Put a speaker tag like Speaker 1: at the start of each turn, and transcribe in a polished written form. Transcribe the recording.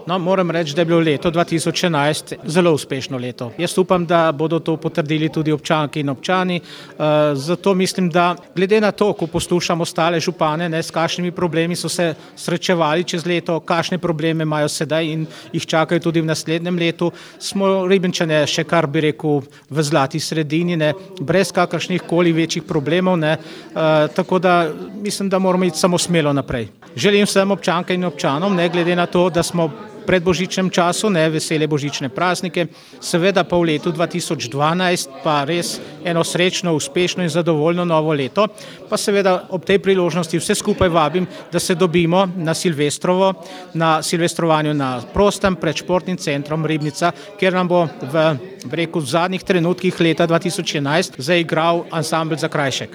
Speaker 1: No, moram reči, da je bilo leto 2011 zelo uspešno leto. Jaz upam, da bodo to potrdili tudi občanke in občani. Zato mislim, da glede na to, ko poslušam ostale župane, s kakšnimi problemi so se srečevali čez leto, kakšne probleme imajo sedaj in jih čakajo tudi v naslednjem letu, smo Ribničane še kar bi rekel v zlati sredini, brez kakršnih koli večjih problemov, tako da mislim, da moramo iti samo smelo naprej. Želim vsem občankam in občanom, glede na to, da smo pred božičnem času, vesele božične praznike, seveda pa v letu 2012 pa res eno srečno, uspešno in zadovoljno novo leto, pa seveda ob tej priložnosti vse skupaj vabim, da se dobimo na Silvestrovo, na silvestrovanju na prostem pred športnim centrom Ribnica, kjer nam bo v zadnjih trenutkih leta 2011 zaigral ansambel Zakrajšek.